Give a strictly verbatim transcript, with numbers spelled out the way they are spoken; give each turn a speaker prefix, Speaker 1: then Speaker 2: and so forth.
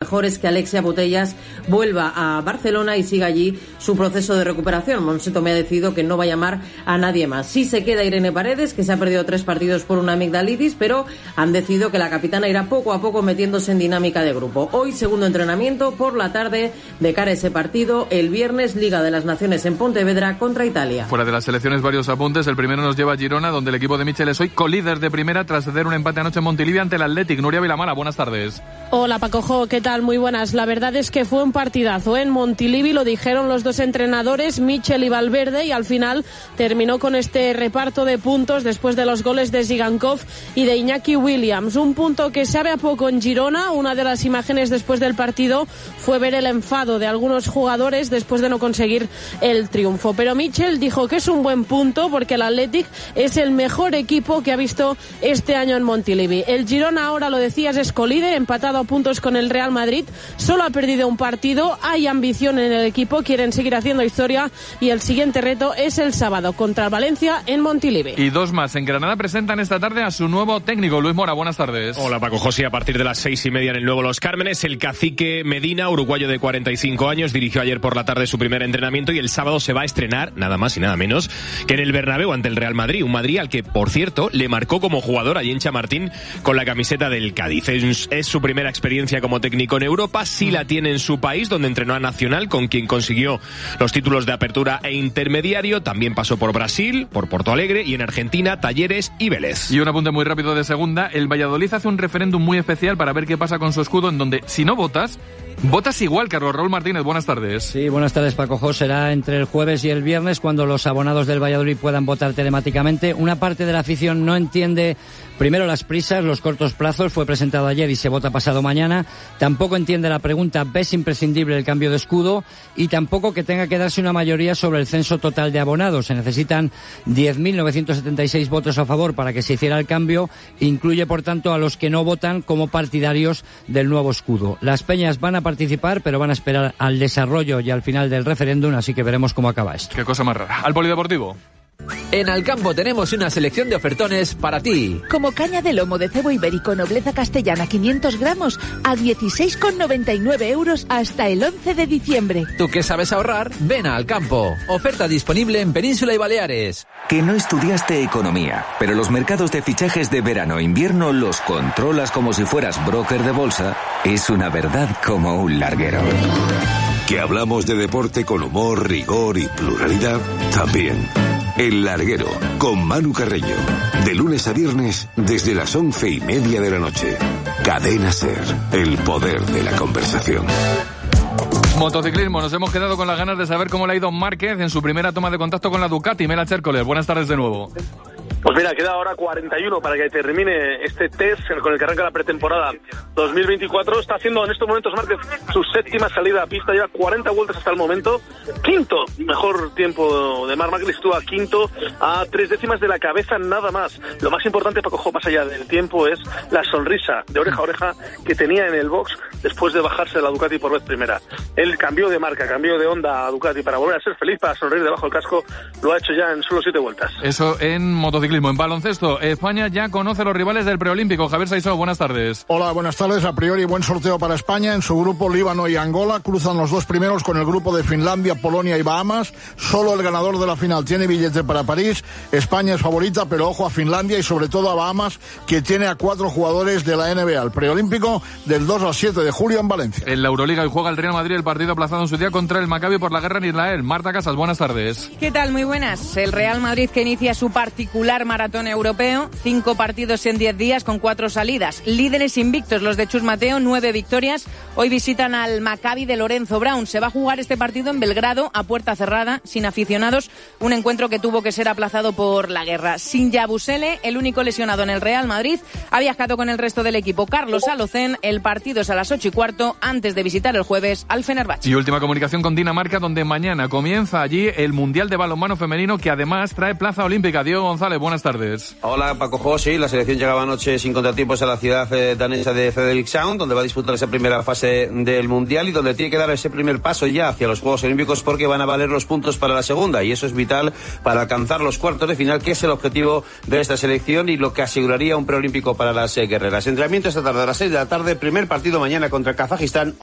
Speaker 1: mejor es que Alexia Putellas vuelva a Barcelona y siga allí su proceso de recuperación. Montse Tomé ha decidido que no va a llamar a nadie más. Sí se queda Irene Paredes, que se ha perdido tres partidos por una amigdalitis, pero han decidido que la capitana irá poco a poco metiéndose en dinámica de grupo. Hoy, segundo entrenamiento por la tarde de cara a ese partido. El viernes, Liga de las Naciones en Pontevedra contra Italia.
Speaker 2: Fuera de las selecciones, varios apuntes. El primero nos lleva a Girona, donde el equipo de Michel es hoy colíder de primera tras ceder un empate anoche en Montilivi ante el Athletic. Nuria Vilamala, buenas tardes.
Speaker 3: Hola Paco, ¿qué tal? Muy buenas. La verdad es que fue un partidazo, ¿eh? En Montilivi, lo dijeron los dos entrenadores, Michel y Valverde, y al final terminó con este reparto de puntos después de los goles de Zigankov y de Iñaki Williams. Un punto que sabe a poco en Girona. Una de las imágenes después del partido fue ver el enfado de algunos jugadores después de no conseguir el triunfo. Pero Michel dijo que es un buen punto porque el Athletic es el mejor equipo que ha visto este año en Montilivi. El Girona, ahora lo decías, es colíder, empatado a puntos con el Real Madrid. Solo ha perdido un partido. Hay ambición en el equipo, quieren seguir haciendo historia y el siguiente reto es el sábado contra el Valencia en Montilivi.
Speaker 2: Y dos más. En Granada presentan esta tarde a su nuevo técnico, Luis Mora. Buenas tardes.
Speaker 4: Hola Paco José. A partir de las seis y media en el nuevo Los Cármenes, el cacique Medina, uruguayo de cuarenta y cinco años, dirigió ayer por la tarde su primer entrenamiento y el sábado se va a estrenar, nada más y nada menos, que en el Bernabéu ante el Real Madrid. Un Madrid al que, por cierto, le marcó como jugador allí en Chamartín con la camiseta del Cádiz. Es, es su primera experiencia como técnico en Europa. Sí la tiene en su país, donde entrenó a Nacional, con quien consiguió los títulos de apertura e intermediario. También pasó por Brasil, por Porto Alegre y en Argentina, Talleres y Vélez.
Speaker 2: Y un apunte muy rápido de segunda. El Valladolid hace un referéndum muy especial para ver qué pasa con su escudo, en donde si no votas, votas igual. Carlos Raúl Martínez, buenas tardes.
Speaker 5: Sí, buenas tardes, Paco José. Será entre el jueves y el viernes cuando los abonados del Valladolid puedan votar telemáticamente. Una parte de la afición no entiende, primero, las prisas, los cortos plazos. Fue presentado ayer y se vota pasado mañana. Tampoco entiende la pregunta, ¿ves imprescindible el cambio de escudo? Y tampoco que tenga que darse una mayoría sobre el censo total de abonados. Se necesitan diez mil novecientos setenta y seis votos a favor para que se hiciera el cambio. Incluye, por tanto, a los que no votan como partidarios del nuevo escudo. Las peñas van a participar, pero van a esperar al desarrollo y al final del referéndum, así que veremos cómo acaba esto.
Speaker 2: Qué cosa más rara. Al polideportivo.
Speaker 6: En Alcampo tenemos una selección de ofertones para ti.
Speaker 7: Como caña de lomo de cebo ibérico nobleza castellana quinientos gramos a dieciséis con noventa y nueve euros hasta el once de diciembre.
Speaker 6: ¿Tú qué sabes ahorrar? Ven a Alcampo. Oferta disponible en Península y Baleares.
Speaker 8: Que no estudiaste economía, pero los mercados de fichajes de verano e invierno los controlas como si fueras broker de bolsa, es una verdad como un larguero.
Speaker 9: Que hablamos de deporte con humor, rigor y pluralidad, también. El Larguero, con Manu Carreño. De lunes a viernes, desde las once y media de la noche. Cadena SER, el poder de la conversación.
Speaker 2: Motociclismo, nos hemos quedado con las ganas de saber cómo le ha ido Márquez en su primera toma de contacto con la Ducati. Mela Chércoles, buenas tardes de nuevo.
Speaker 10: Pues mira, queda ahora cuarenta y uno para que termine este test con el que arranca la pretemporada dos mil veinticuatro. Está haciendo en estos momentos Márquez su séptima salida a pista, lleva cuarenta vueltas hasta el momento. Quinto, mejor tiempo de Marc Márquez, estuvo a quinto, a tres décimas de la cabeza nada más. Lo más importante, Paco, más allá del tiempo, es la sonrisa de oreja a oreja que tenía en el box después de bajarse de la Ducati por vez primera. Él cambió de marca, cambió de onda a Ducati para volver a ser feliz, para sonreír debajo del casco. Lo ha hecho ya en solo siete vueltas.
Speaker 2: Eso en motociclismo. En baloncesto, España ya conoce a los rivales del preolímpico. Javier Saisó, buenas tardes.
Speaker 11: Hola, buenas tardes. A priori, buen sorteo para España. En su grupo, Líbano y Angola cruzan los dos primeros con el grupo de Finlandia, Polonia y Bahamas. Solo el ganador de la final tiene billete para París. España es favorita, pero ojo a Finlandia y sobre todo a Bahamas, que tiene a cuatro jugadores de la N B A. El preolímpico del dos al siete de julio en Valencia.
Speaker 2: En la Euroliga hoy juega el Real Madrid, el partido aplazado en su día contra el Maccabi por la guerra en Israel. Marta Casas, buenas tardes.
Speaker 12: ¿Qué tal? Muy buenas. El Real Madrid que inicia su particular maratón europeo, cinco partidos en diez días con cuatro salidas. Líderes invictos los de Chus Mateo, nueve victorias. Hoy visitan al Maccabi de Lorenzo Brown. Se va a jugar este partido en Belgrado a puerta cerrada, sin aficionados, un encuentro que tuvo que ser aplazado por la guerra. Sin Yabusele, el único lesionado en el Real Madrid, ha viajado con el resto del equipo. Carlos Alocén, el partido es a las ocho y cuarto, antes de visitar el jueves al Fenerbahce.
Speaker 2: Y última comunicación con Dinamarca, donde mañana comienza allí el Mundial de Balonmano Femenino, que además trae plaza olímpica. Diego González, buenas tardes.
Speaker 13: Hola, Paco José. La selección llegaba anoche sin contratiempos a la ciudad eh, danesa de Frederikshavn, donde va a disputar esa primera fase del Mundial y donde tiene que dar ese primer paso ya hacia los Juegos Olímpicos, porque van a valer los puntos para la segunda, y eso es vital para alcanzar los cuartos de final, que es el objetivo de esta selección y lo que aseguraría un preolímpico para las eh, guerreras. Entrenamiento esta tarde a las seis de la tarde, primer partido mañana contra Kazajistán.